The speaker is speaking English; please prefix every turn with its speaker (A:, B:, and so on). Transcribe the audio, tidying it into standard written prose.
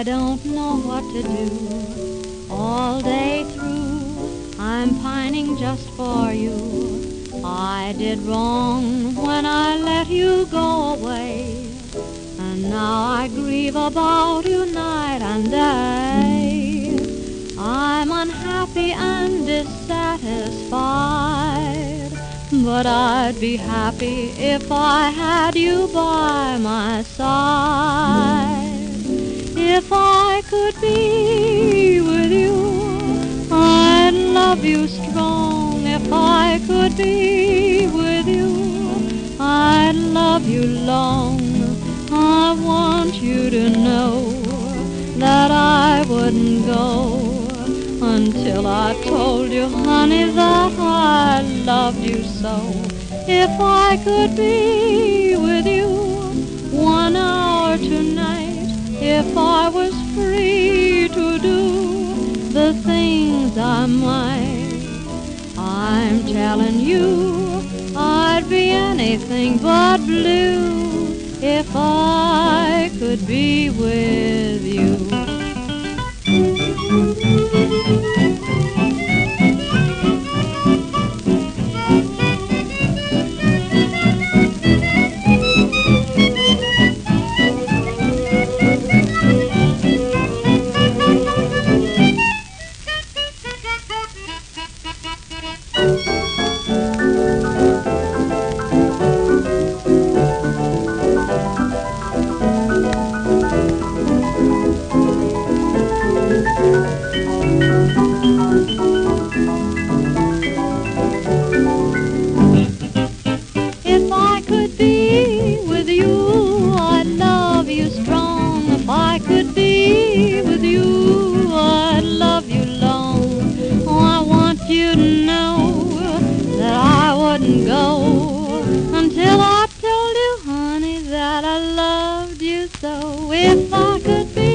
A: I don't know what to do. All day through I'm pining just for you. I did wrong when I let you go away, and now I grieve about you night and day. I'm unhappy and dissatisfied, but I'd be happy if I had you by my side. If I could be with you, I'd love you strong. If I could be with you, I'd love you long. I want you to know that I wouldn't go until I told you, honey, that I loved you so. If I could be with you 1 hour tonight, if I was free to do the things I might, I'm telling you, I'd be anything but blue if I could be with you. If I could be with you, I'd love you strong. If I could be with you, I'd love you long. Oh, I want you to know that I wouldn't go until I told you, honey, that I loved you so. If I could be